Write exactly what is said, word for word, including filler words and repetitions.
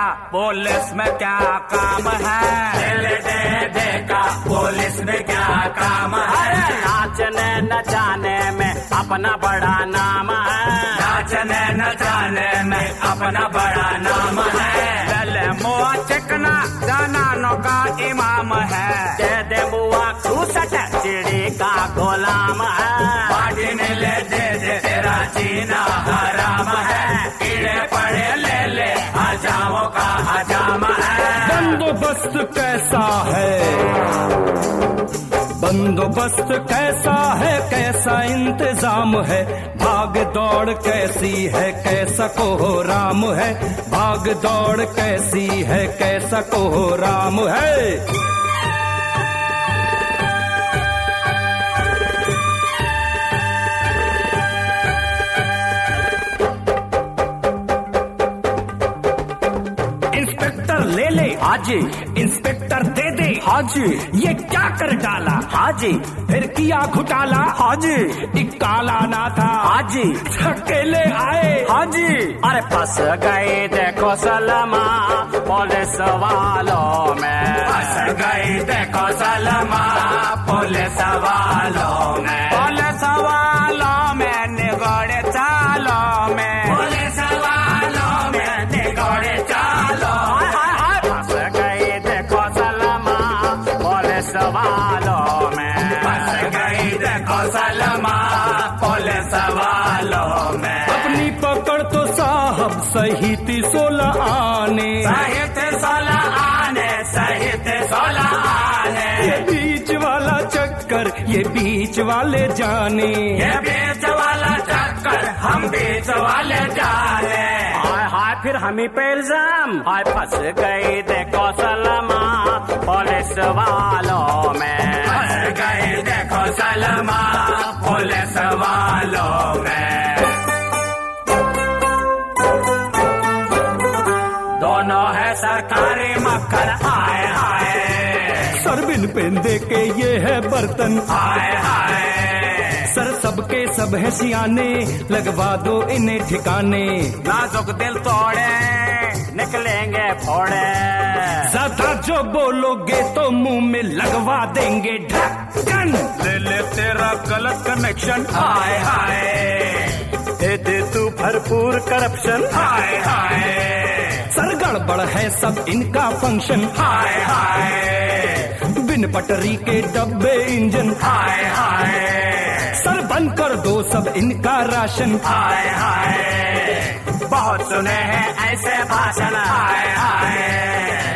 Police में क्या काम है, दे दे दे का पुलिस में क्या काम है। नाचने न जाने में अपना बड़ा नाम है, नाचने न जाने में अपना बड़ा नाम है। लले मुआ चिकना जनानों का इमाम है, दे दे मुआ खूसट चिड़ी का गुलाम है। पार्टी ने ले दे दे तेरा जीना हराम है, कीड़े पड़े ले ले हजामों का हजाम है। बंदोबस्त कैसा है, बंदोबस्त कैसा है, कैसा इंतजाम है, भाग दौड़ कैसी है, कैसा कोहराम है, भाग दौड़ कैसी है, कैसा कोहराम है। इंस्पेक्टर ले ले हाजी, इंस्पेक्टर दे दे हाजी, ये क्या कर डाला, हाजी, फिर किया घुटाला, हाजी, एक काला ना था, हाजी, अकेले आए, हाजी। अरे फंस गए देखो सलमा पुलिस वालों में, फंस गई देखो सलमा पुलिस वालों में, पुलिस वालों में निगोड़े चालों में, पुलिस वालों में निगोड़े चालों में। फंस गए देखो सलमा पुलिस वालों में, फंस गई देखो सलमा पुलिस वालों में। अपनी पकड़ तो साहब सही थी सोलह आने, सहित सोलह आने, सहित सोलह आने। ये बीच वाला चक्कर ये बीच वाले जाने, ये बीच वाला चक्कर हम बीच वाले जाने। हाय हाय फिर हम ही पे इल्जाम, हाय फंस गई देखो सलमा पुलिस वालों में, फंस गई देखो सलमा पुलिस वालों में। दोनों है सरकारी मक्खन, हाय हाय, सरबिन पेंदे के ये है बर्तन, हाय हाय। सर सबके सब है सियाने, लगवा दो इन्हें ठिकाने, नाजुक दिल तोड़े निकलेंगे फोड़े, ज्यादा जो बोलोगे तो मुंह में लगवा देंगे ढक्कन, ले ले तेरा गलत कनेक्शन, हाय हाय, दे दे तू भरपूर करप्शन, हाय हाय, सर गड़बड़ है सब इनका फंक्शन, हाय हाय, बिन पटरी के डब्बे इंजन, हाय हाय, सर बंद कर दो सब इनका राशन, हाय हाय। बहुत सुने हैं ऐसे भाषण, हाय हाय,